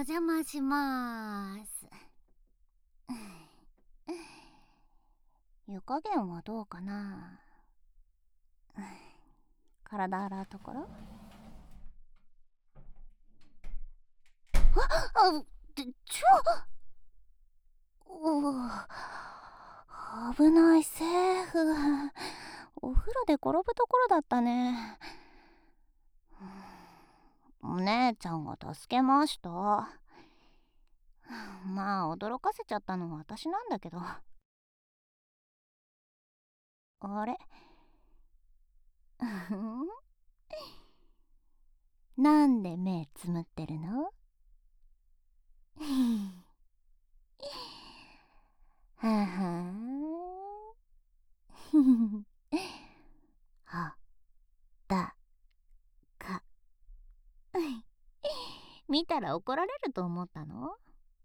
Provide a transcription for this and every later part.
邪魔しまーす。湯加減はどうかな。体洗うところ。危ない。セーフ。お風呂で転ぶところだったね。お姉ちゃんが助けました。まあ驚かせちゃったのは私なんだけど。あれなんで目つむってるの？ははーはだか見たら怒られると思ったの？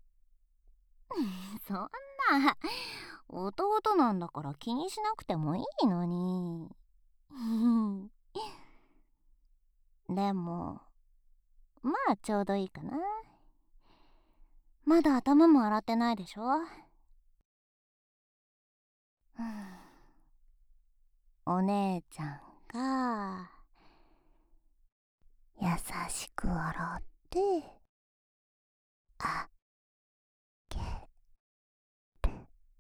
そんな、弟なんだから気にしなくてもいいのに。でもまあちょうどいいかな。まだ頭も洗ってないでしょ。お姉ちゃんが優しく洗ってあげる。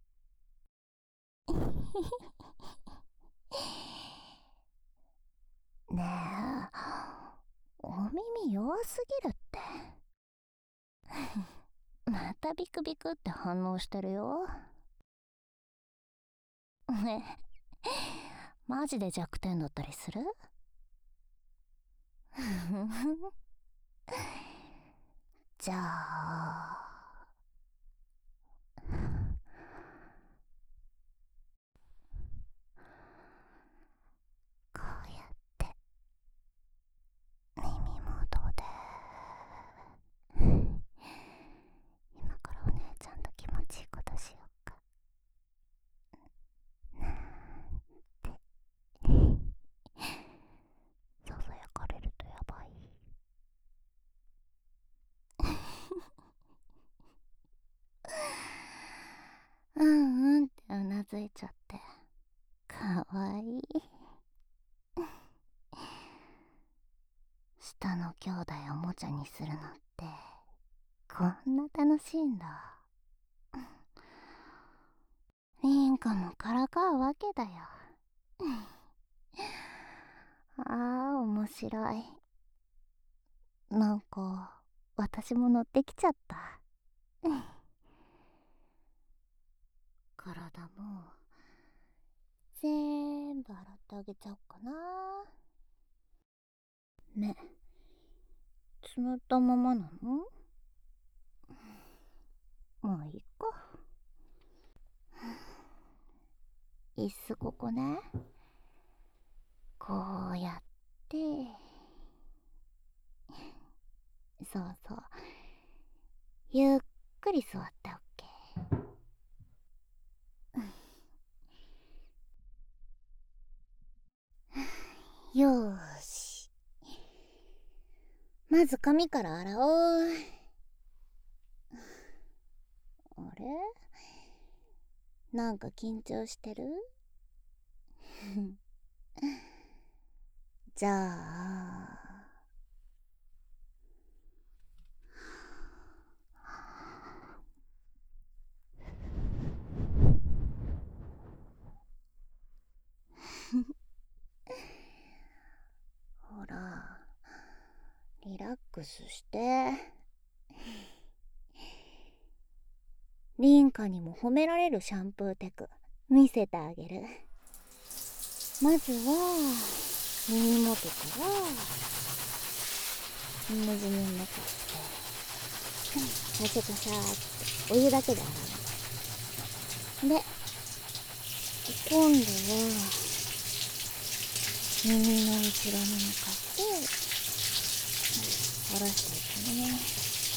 ねえ、お耳弱すぎるって。またビクビクって反応してるよ。マジで弱点だったりする？じゃあこうやって耳元で今からお姉ちゃんと気持ちいいことしようかなんてささやかれるとやばい。うんうんってうなずいちゃってかわいい。下の兄弟おもちゃにするのってこんな楽しいんだ。凛花もからかうわけだよ。ああ面白い。なんか私も乗ってきちゃった。体も全部洗ってあげちゃおうかな。目つむったままなの？まあいいか。椅子ここね。こうやってそうそう、ゆっくり座っておけ。よーし、まず髪から洗おう。あれ、なんか緊張してる？じゃあほらリラックスして。凛花にも褒められるシャンプーテク見せてあげる。まずは耳元から水に向かってカシャカシャってお湯だけで洗う。で今度は耳の後ろに向かって下ろしていくね。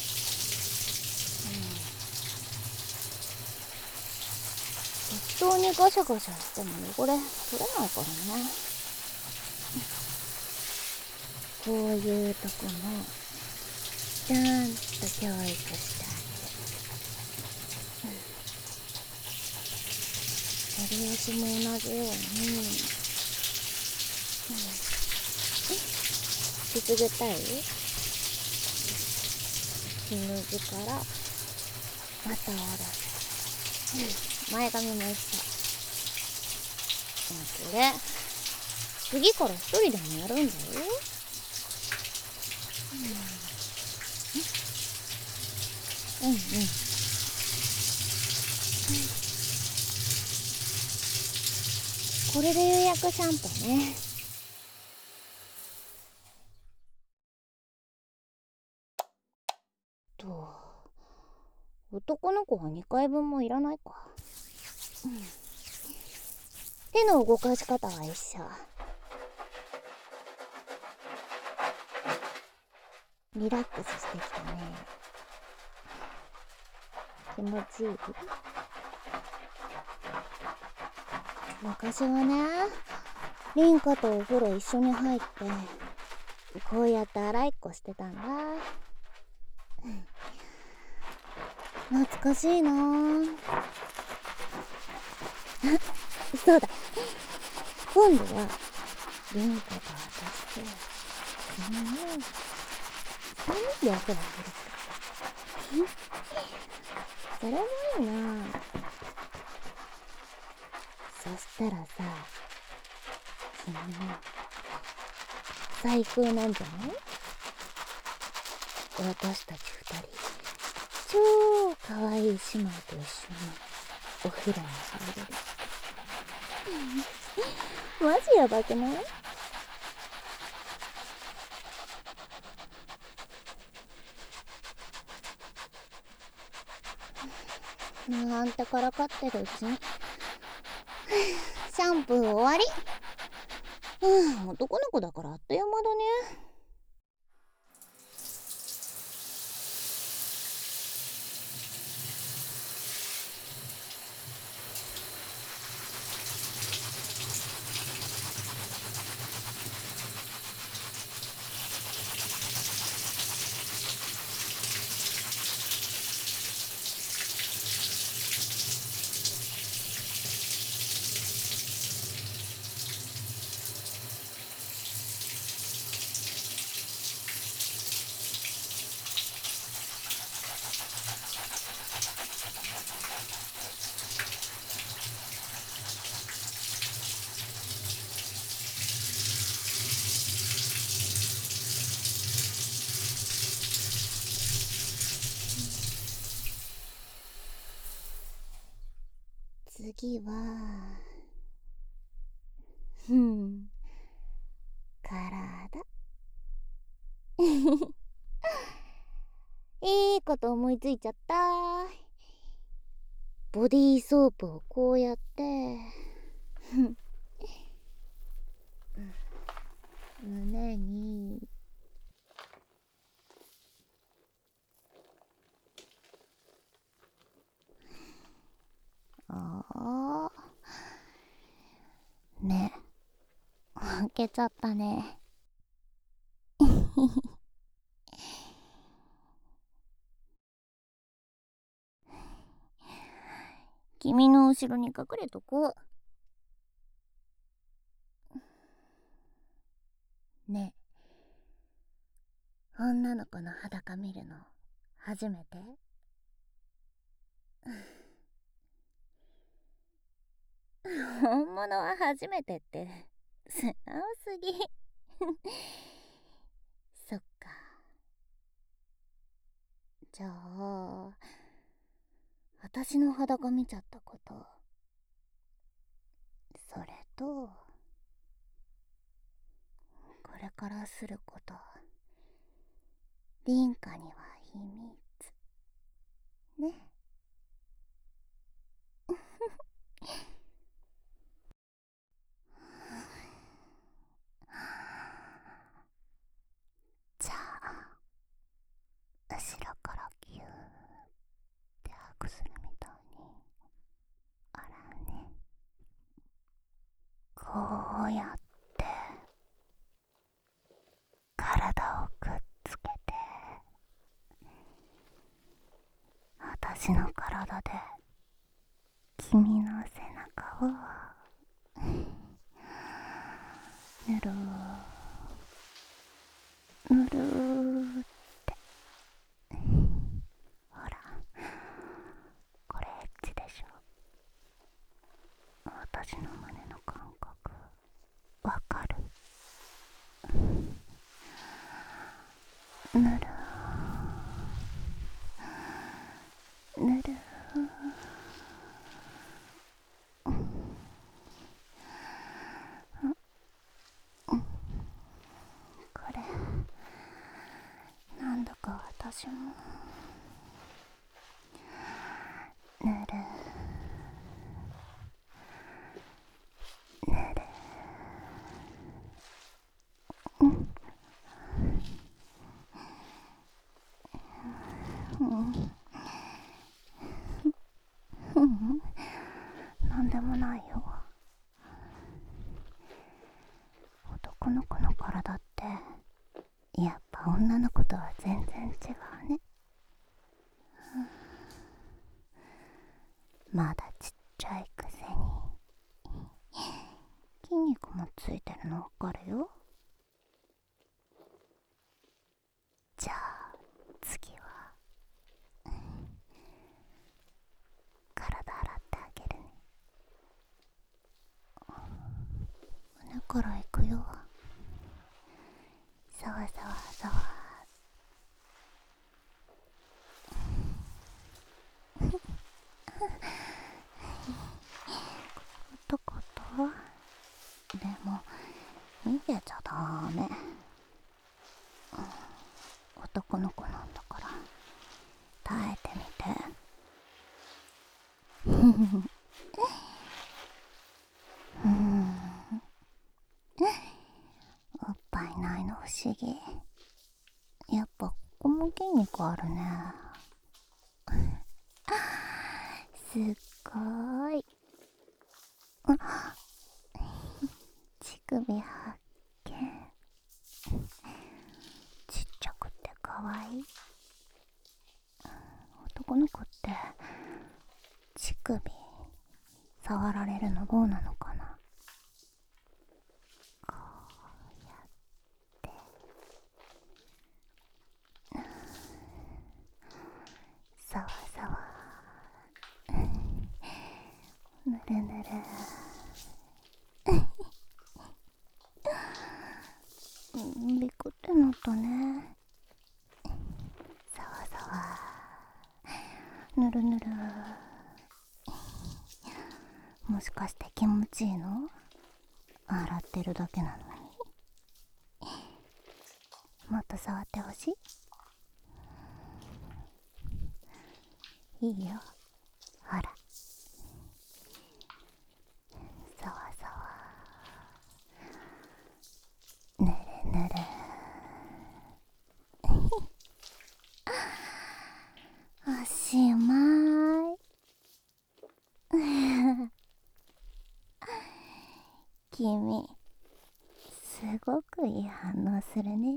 適当にガシャガシャしても汚れ取れないからね。こういうとこもちゃんと教育してあげる。襟足も同じように、くすぐったい？ひぬずからまた下ろす。前髪も一緒。これ次から一人でもやるんだよ。うんうん。これで予約シャンプーね。男の子は2回分もいらないか。手の動かし方は一緒。リラックスしてきたね。気持ちいい？昔はね、リンカとお風呂一緒に入ってこうやって洗いっこしてたんだ。懐かしいなぁ。そうだ、今度はリンカと私と3人でお風呂入るか。それもいいなぁ。そしたらさ、最高なんじゃない？私たち2人超かわいい姉妹と一緒にお風呂に入れる。マジやばくない？なんてからかってるうちにシャンプー終わり。男の子だからあっという間だね。次は体。いいこと思いついちゃった。ボディーソープをこうやって胸にね、開けちゃったね。君の後ろに隠れとこう。ねえ、女の子の裸見るの初めて？本物は初めてって素直すぎ。そっか。じゃあ私の裸見ちゃったこと、それとこれからすること、凛花には秘密ね。じゃあ後ろからギューってハグするみたいに洗うね。こうやって体をくっつけて私の体で君の背中をぬるぬるって。ほら、これエッチでしょ。私の胸の感覚わかる？ぬるぬる。これなんだか私もぬるぬる。なんでもないよ。男の子の体ってやっぱ女の子とは全然違うね。まだちっちゃいくせに筋肉もついてるのわかるよ。じゃあ次は体洗ってあげるね。胸からいくよ。さわさわさわ。とことでも逃げちゃダメ。男の子なんだから耐えてみて。おっぱいないの不思議。やっぱここも筋肉あるね。すっごーい。乳首発見。ちっちゃくてかわいい。男の子って乳首触られるのどうなのかな。こうやってさわさわぬるぬる。びっくってなったね。さわさわぬるぬる。もしかして気持ちいいの？洗ってるだけなのに。もっと触ってほしい？いいよ。ほら、さわさわぬるぬる。おしまい。君すごくいい反応するね。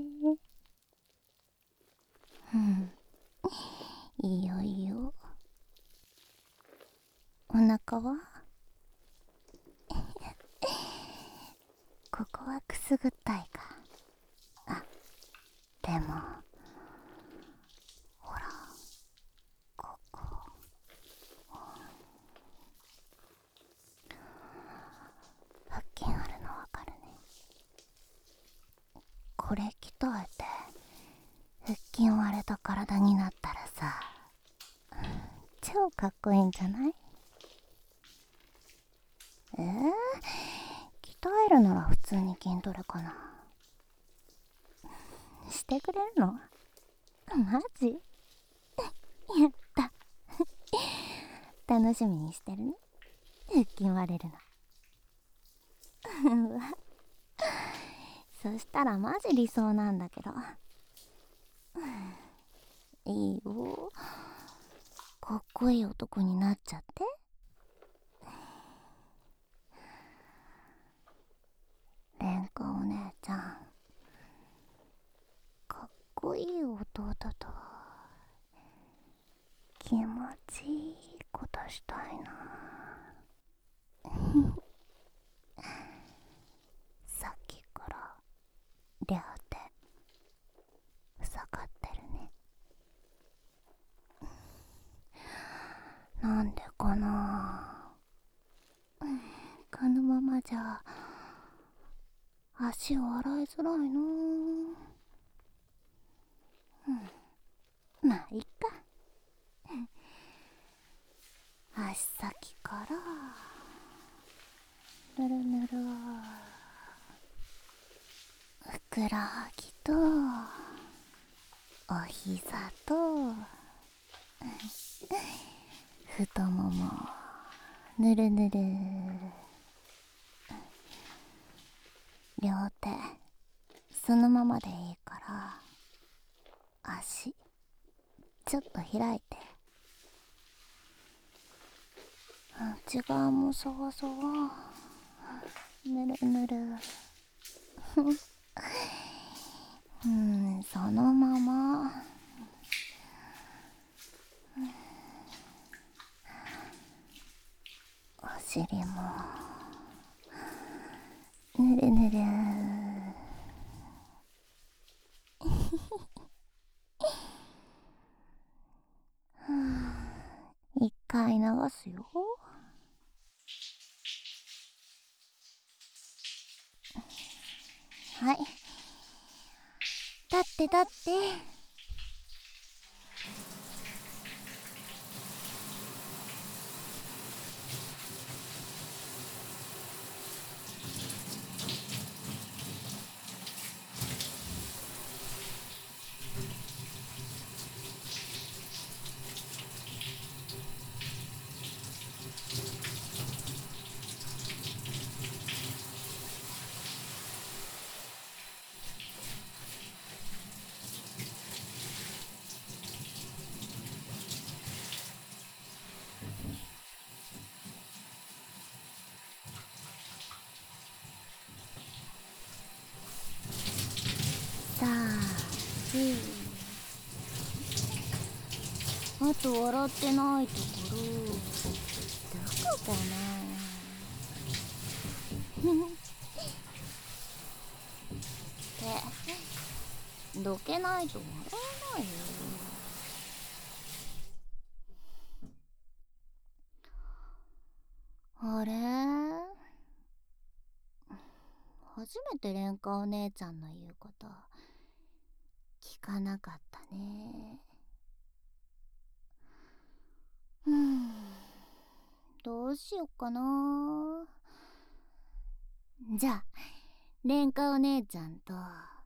いいよいいよ。お腹は？ここはくすぐったいか。あ、でもほら、ここ腹筋あるのわかるね。これ鍛えて腹筋割れた体になったらさ、超かっこいいんじゃない？鍛えるなら普通に筋トレかな。してくれるの？マジ？やった楽しみにしてるね、腹筋割れるの。うわ、そしたらマジ理想なんだけど。いいよ、かっこいい男になっちゃって。蓮華お姉ちゃん、かっこいい弟と気持ちいいことしたいな。さっきから両手塞がってるね。なんでかな。このままじゃ足を洗いづらいな。まあいっか。足先からぬるぬる、ふくらはぎとお膝と太ももぬるぬる。両手そのままでいいから足ちょっと開いて、内側もそわそわぬるぬる。そのままお尻もぬるぬる。一回流すよ。はい、立って立って。さああと笑ってないところどこかな。ってどけないと笑えないよ。あれ、初めてレンカお姉ちゃんの言うこと聞かなかったね。どうしよっかな。じゃあレンカお姉ちゃんと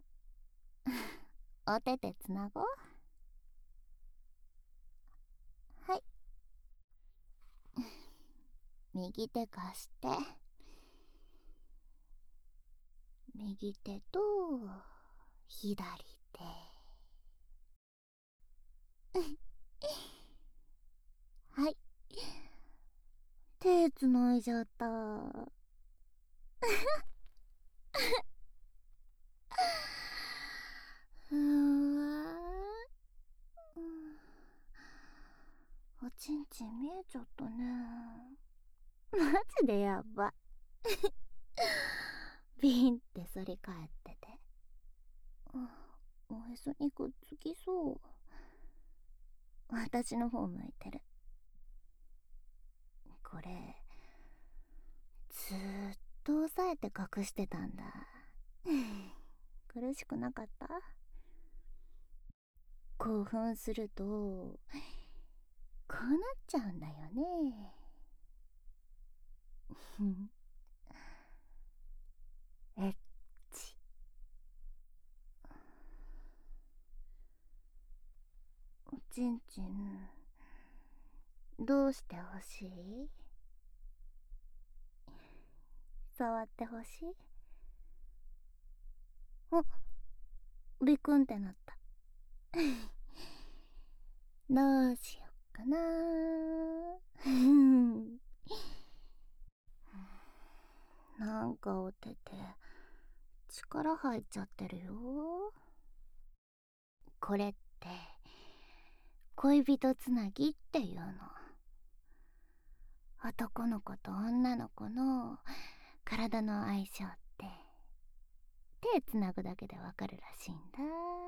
お手手つなごう。はい、右手貸して。右手と左手。はい、手つないじゃった。うわ、おちんちん見えちゃったね。マジでやば。ビンって反り返ってて、おへそにくっつきそう。私の方向いてる。これずーっと押さえて隠してたんだ。苦しくなかった？興奮するとこうなっちゃうんだよね。エッチ。おちんちんどうしてほしい？触ってほしい？あ、ビクンってなった。どうしよっかな。なんかお手て力入っちゃってるよ。これって恋人つなぎっていうの。男の子と女の子の体の相性って手つなぐだけでわかるらしいんだ。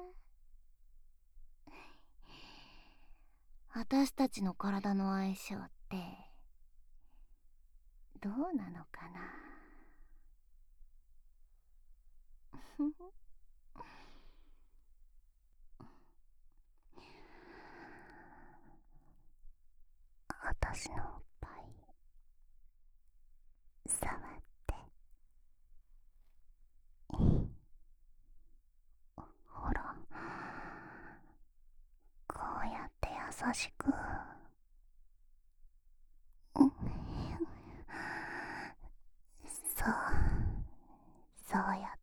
私たちの体の相性ってどうなのかな。私のおっぱい触って。ほら、こうやって優しく。そう、そうやって。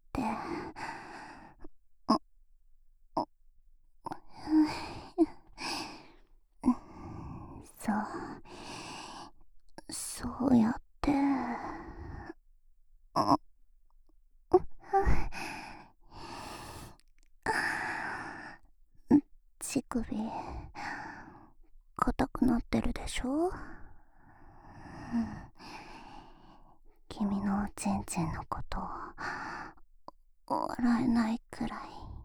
そう、そうやって。乳首硬くなってるでしょ。君のおちんちんのこと笑えないくらい。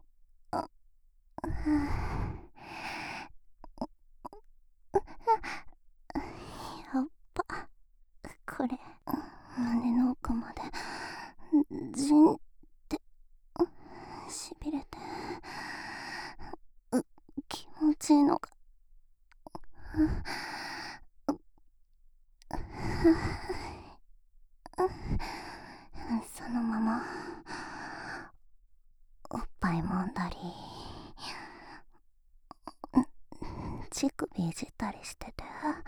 やっぱこれ胸の奥までじんってしびれて気持ちいいのが。そのままおっぱい揉んだり乳首いじったりしてて、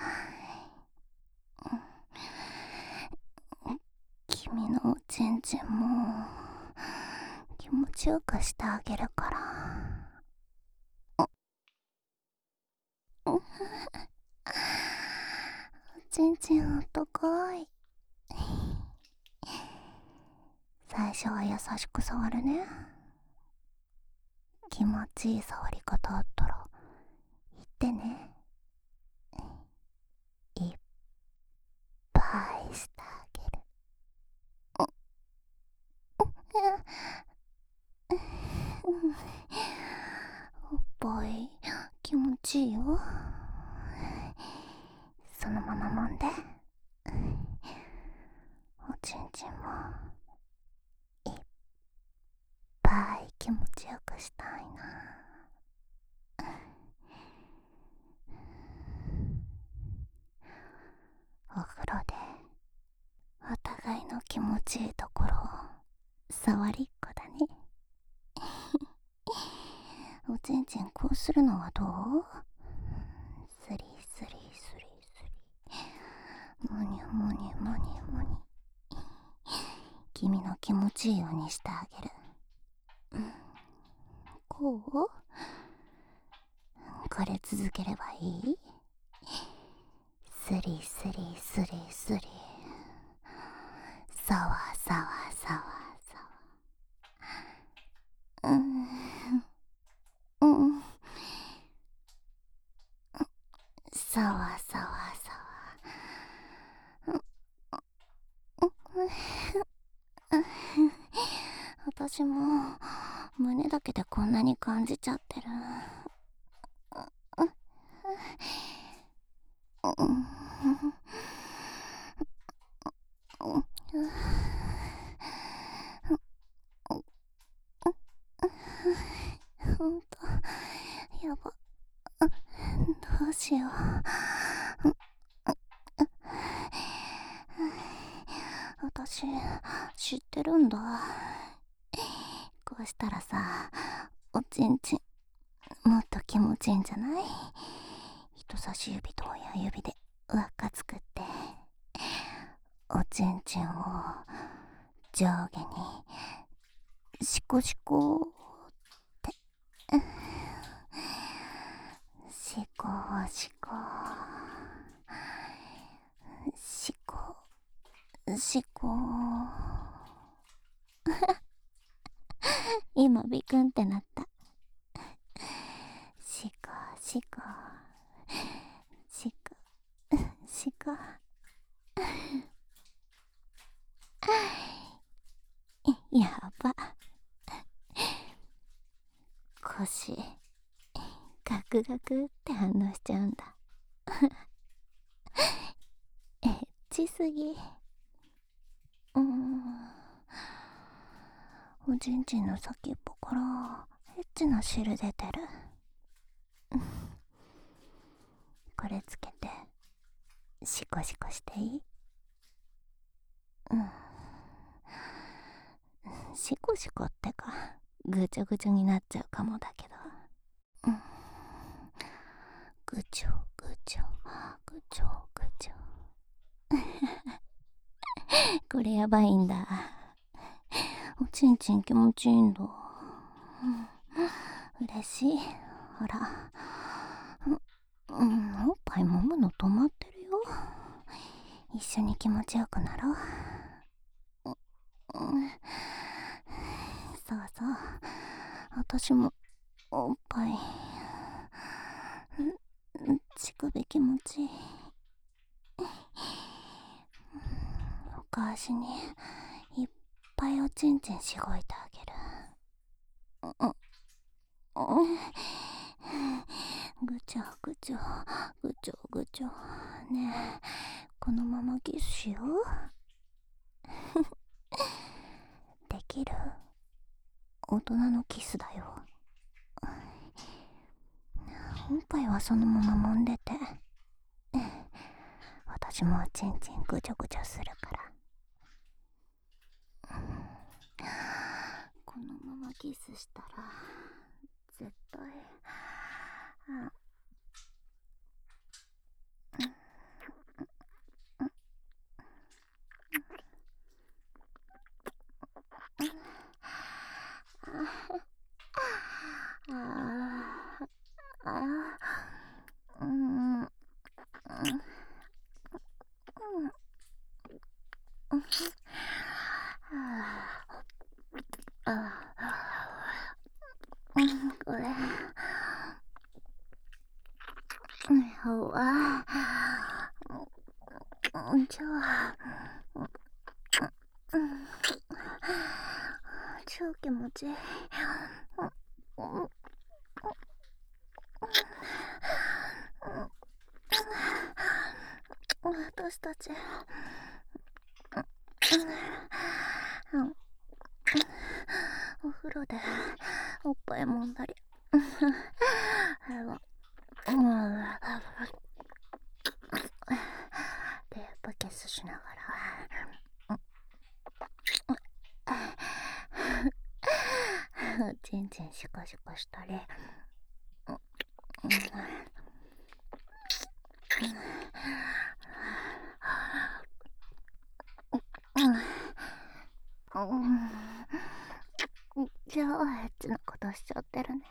君のおちんちんも気持ちよくしてあげるから。おちんちんあったかい。最初は優しく触るね。気持ちいい触り方あったら言ってね。いっぱいしてあげる。おっぱい気持ちいいよ。そのまま揉んで。おちんちんもいっぱい気持ちよくしたいな。お風呂でお互いの気持ちいいところを触りっこだね。おちんちんこうするのはどう？スリスリスリスリ、モニュモニュモニュモニュ。君の気持ちいいようにしてあげる。こう？これ続ければいい？スリスリスリスリ、さわさわさわさわ。さわさわさわ。私も胸だけでこんなに感じちゃってる。ほんとやば。どうしよう。私知ってるんだ。こうしたらさ、おちんちんもっと気持ちいいんじゃない？人差し指と親指で輪っか作っておちんちんを上下にシコシコってシコシコシコシコ。今ビクンってなった。シコシコ。 腰がやば。腰ガクガクって反応しちゃうんだ。エッチすぎ。おちんちんの先っぽからエッチな汁出てる。これつけてシコシコしていい？シコシコってかぐちょぐちょになっちゃうかもだけど、ぐちょぐちょぐちょぐちょこれやばいんだ。おちんちん気持ちいいんだ。嬉しい。ほら、おっぱい揉むの止まってるよ。一緒に気持ちよくなろう。そうそう、私もおっぱい乳首気持ちいい。お母しにいっぱいおちんちんしごいてあげる。ぐちょぐちょぐちょぐちょ。ねえ、このままキスしよう。できる？大人のキスだよ。おっぱいはそのまま揉んでて、私もおちんちんぐちょぐちょするから。このままキスしたら絶対これ超気持ちいい。私たちお風呂でおっぱい揉んだりでバケスしながらちんちんシコシコしたり、超エッチなことしちゃってるね。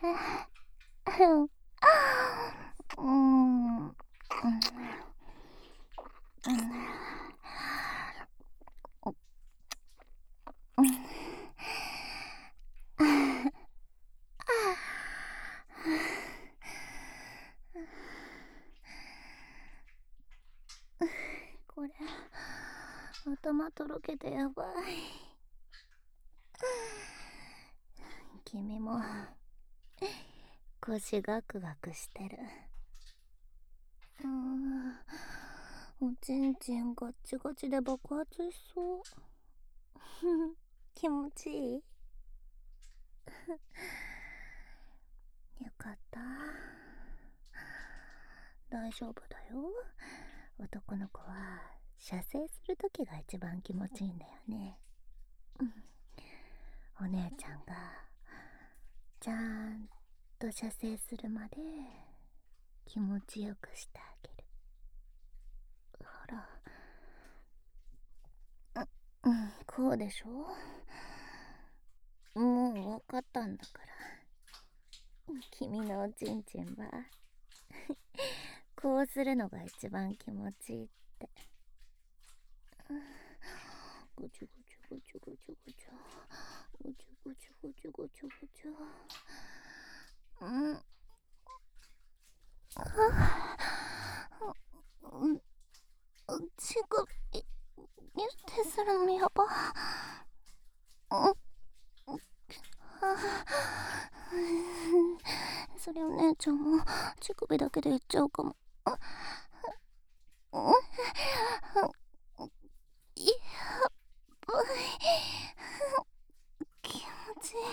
これ頭とろけてやばい。君も腰ガクガクしてる。おちんちんガッチガチで爆発しそう。気持ちいい？よかった。大丈夫だよ。男の子は射精するときが一番気持ちいいんだよね。お姉ちゃんがちゃんと射精するまで気持ちよくしてあげる。ほら、こうでしょ？もう分かったんだから。君のおちんちんはこうするのが一番気持ちいいって。ごちょごちょごちょごちょごちょごちょごちょごちょごちょごちょ。 やば。それお姉ちゃんも乳首だけでいっちゃうかも。いやばい。気持ちいい。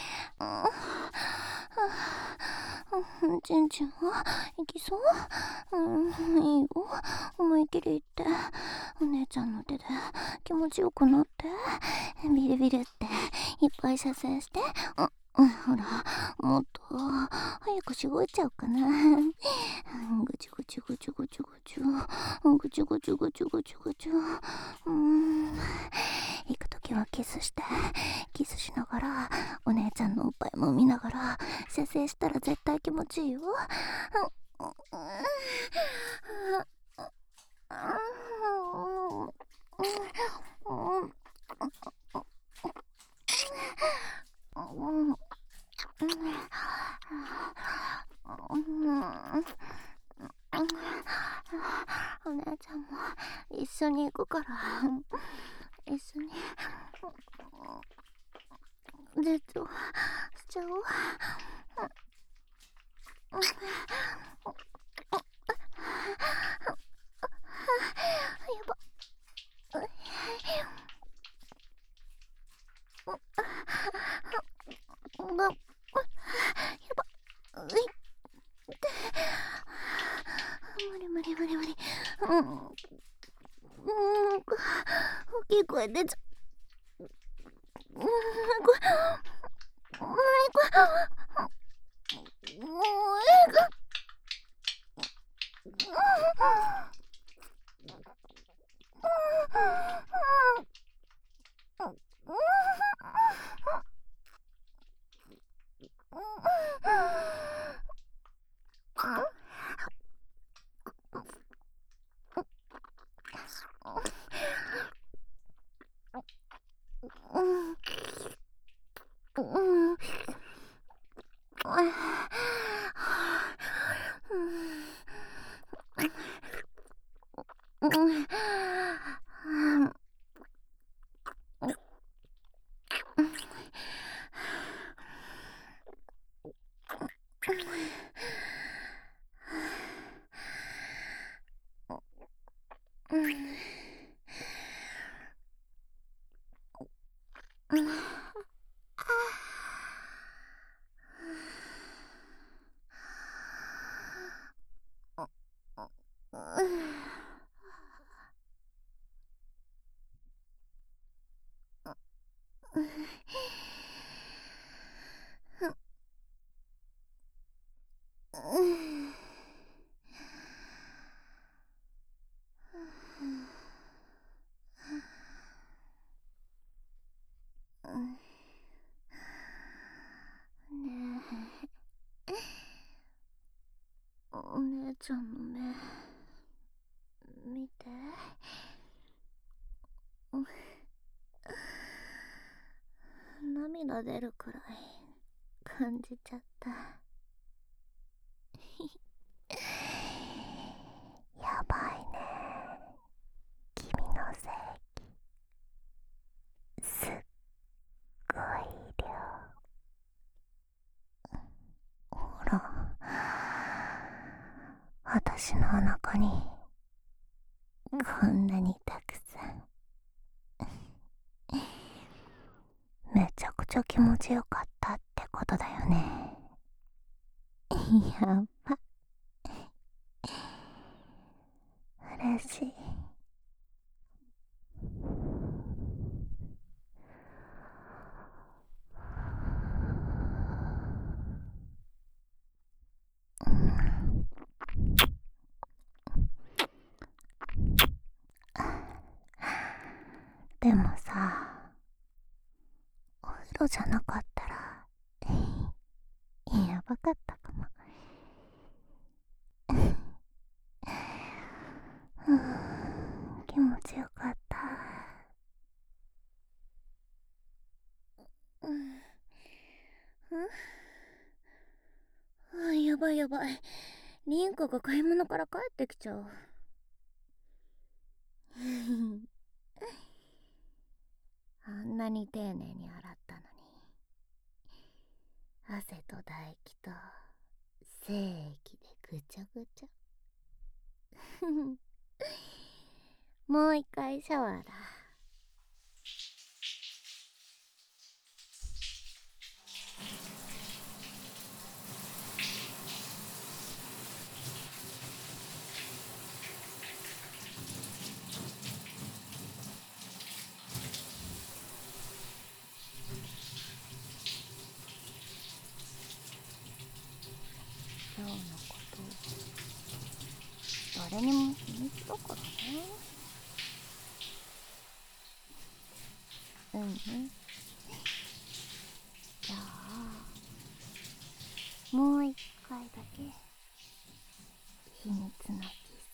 ちんちんは行きそう？いいよ、思いっきり行って、お姉ちゃんの手で気持ちよくなって、ビリビリっていっぱい射精して、ほら、もっと早くしごいちゃうかな。ぐちゅぐちゅぐちゅぐちゅぐちゅ、ぐちゅぐちゅぐちゅぐちゅぐちゅ。行くときはキスして、キスしながらお姉ちゃんのおっぱいも見ながら射精したら絶対気持ちいいよ。お姉ちゃんも一緒に行くから、一緒にデートしちゃおう。やば。やば。無理無理無理無理。大きい声出ちゃう。これねえ、お姉ちゃんの目見て。涙出るくらい感じちゃった。やばいね、君の正義すっごい量。ほら、私のお腹にこんなにたくさん。めちゃくちゃ気持ちよかったってことだよね。やば、嬉しい。でもさ、お風呂じゃなかったらやばかったかも。気持ちよかった。やばいやばい、リンコが買い物から帰ってきちゃう。 あんなに丁寧に洗ったのに、汗と唾液と精液でぐちゃぐちゃ。もう一回シャワーだ。今日のこと誰にも秘密だからね。うんうん。じゃあもう一回だけ秘密のキス。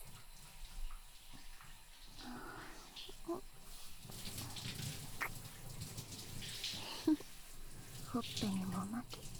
ほっぺにも負け。